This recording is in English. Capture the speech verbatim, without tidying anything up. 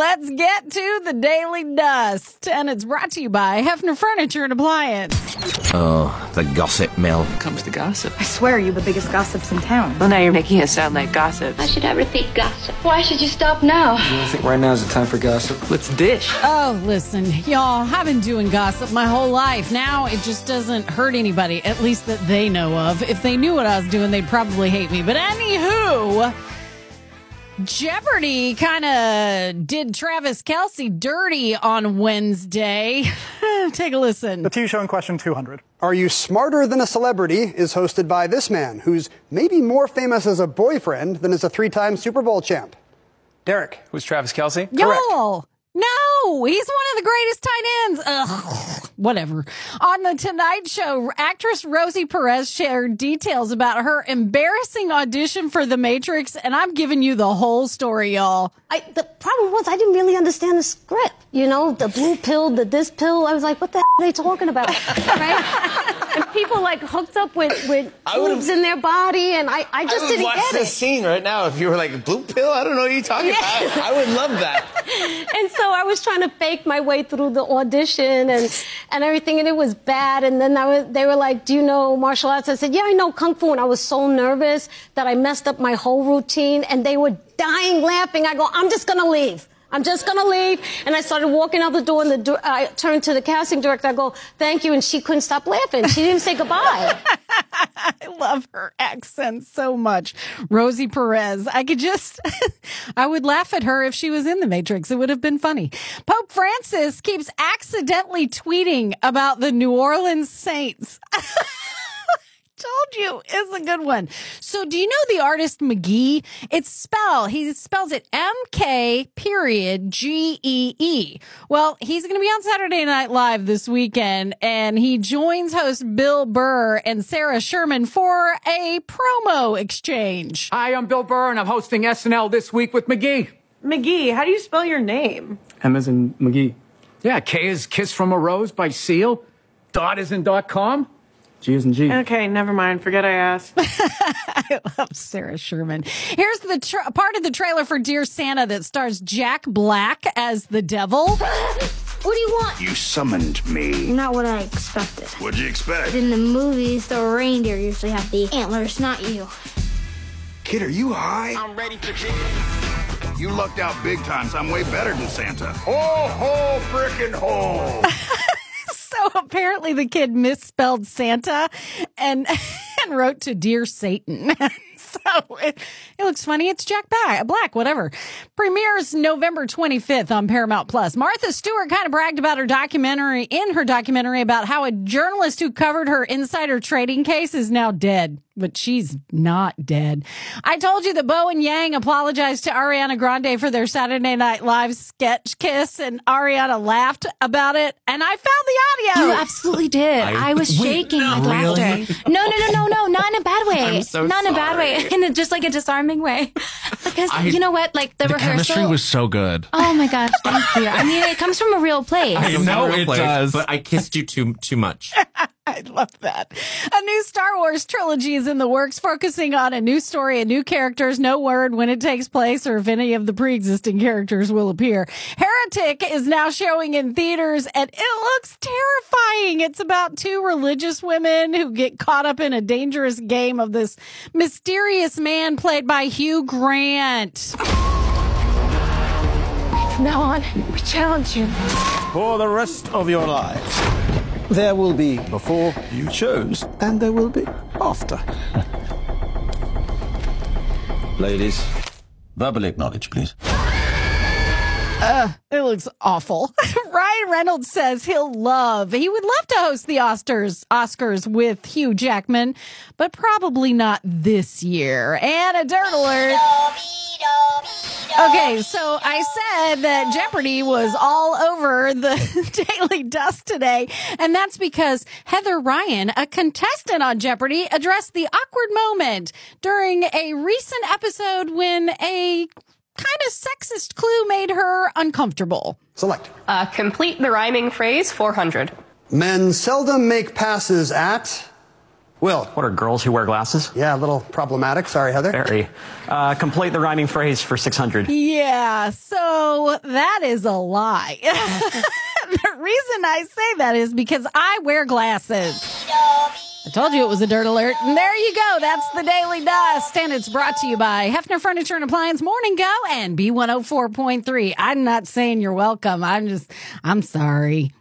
let's get to the Daily Dust. And it's brought to you by Hefner Furniture and Appliance. Oh, the gossip mill. Here comes the gossip. I swear you're the biggest gossips in town. Well, now you're making it sound like gossip. I should ever think gossip. Why should you stop now? I think right now is the time for gossip. Let's dish. Oh, listen, y'all, I've been doing gossip my whole life. Now it just doesn't hurt anybody, at least that they know of. If they knew what I was doing, they'd probably hate me. But anywho, Jeopardy kind of did Travis Kelce dirty on Wednesday. Take a listen. The T V show in question, two hundred. Are You Smarter Than a Celebrity is hosted by this man, who's maybe more famous as a boyfriend than as a three-time Super Bowl champ. Derek. Who's Travis Kelce? Y'all, no, he's one of the greatest tight ends. Ugh, whatever. On The Tonight Show, actress Rosie Perez shared details about her embarrassing audition for The Matrix, and I'm giving you the whole story, y'all. I, the problem was I didn't really understand the script. You know, the blue pill, the this pill. I was like, what the hell are they talking about? Right? And people like hooked up with, with boobs in their body, and I, I just I didn't watch get this it. scene right now. If you were like, blue pill? I don't know what you're talking Yeah. about. I would love that. And so I was trying to fake my way through the audition and, and everything, and it was bad. And then I was, they were like, do you know martial arts? I said, yeah, I know Kung Fu. And I was so nervous that I messed up my whole routine, and they were dying laughing. I go, I'm just going to leave. I'm just going to leave. And I started walking out the door, and the, I turned to the casting director. I go, thank you. And she couldn't stop laughing. She didn't say goodbye. I love her accent so much. Rosie Perez. I could just, I would laugh at her if she was in The Matrix. It would have been funny. Pope Francis keeps accidentally tweeting about the New Orleans Saints. Told you is a good one. So do you know the artist McGee? It's spell. He spells it M K period G E E. Well, he's going to be on Saturday Night Live this weekend, and he joins host Bill Burr and Sarah Sherman for a promo exchange. Hi, I'm Bill Burr, and I'm hosting S N L This Week with McGee. McGee, how do you spell your name? M as in McGee. Yeah, K is Kiss from a Rose by Seal. Dot is in dot com. G as in G. Okay, never mind. Forget I asked. I love Sarah Sherman. Here's the tra- part of the trailer for Dear Santa that stars Jack Black as the devil. What do you want? You summoned me. Not what I expected. What'd you expect? In the movies, the reindeer usually have the antlers, not you. Kid, are you high? I'm ready for this. You lucked out big time, so I'm way better than Santa. Ho, ho, frickin' ho. So apparently the kid misspelled Santa and and wrote to Dear Satan. So it, it looks funny. It's Jack Black, whatever. Premieres November twenty-fifth on Paramount Plus. Martha Stewart kind of bragged about her documentary, in her documentary, about how a journalist who covered her insider trading case is now dead. But she's not dead. I told you that Bo and Yang apologized to Ariana Grande for their Saturday Night Live sketch kiss, and Ariana laughed about it, and I found the audio. You absolutely did. I, I was shaking with really? laughter. No, no, no, no, no, not in a bad way. I'm so not in a bad sorry. way. In a, just like a disarming way. Because I- you know what? Like the, The rehearsal. chemistry was so good. Oh my gosh, thank you. I mean, it comes from a real place. I know it does. But I kissed you too too much. I love that. A new Star Wars trilogy is in the works, focusing on a new story and new characters. No word when it takes place or if any of the pre-existing characters will appear. Heretic is now showing in theaters, and it looks terrifying. It's about two religious women who get caught up in a dangerous game of this mysterious man played by Hugh Grant. From now on, we challenge you. For the rest of your lives, there will be before you chose, and there will be after. Ladies, verbally acknowledge, please. Uh, it looks awful. Ryan Reynolds says he'll love, he would love to host the Oscars, Oscars with Hugh Jackman, but probably not this year. And a dirt alert. Okay, so I said that Jeopardy was all over the Daily Dust today, and that's because Heather Ryan, a contestant on Jeopardy, addressed the awkward moment during a recent episode when a kind of sexist clue made her uncomfortable. Select. Uh, complete the rhyming phrase, four hundred. Men seldom make passes at Will. What are girls who wear glasses? Yeah, a little problematic. Sorry, Heather. Very. Uh, complete the rhyming phrase for six hundred. Yeah, so that is a lie. The reason I say that is because I wear glasses. I told you it was a dirt alert. And there you go. That's the Daily Dust. And it's brought to you by Hefner Furniture and Appliance Morning Go and B one oh four point three. I'm not saying you're welcome. I'm just, I'm sorry.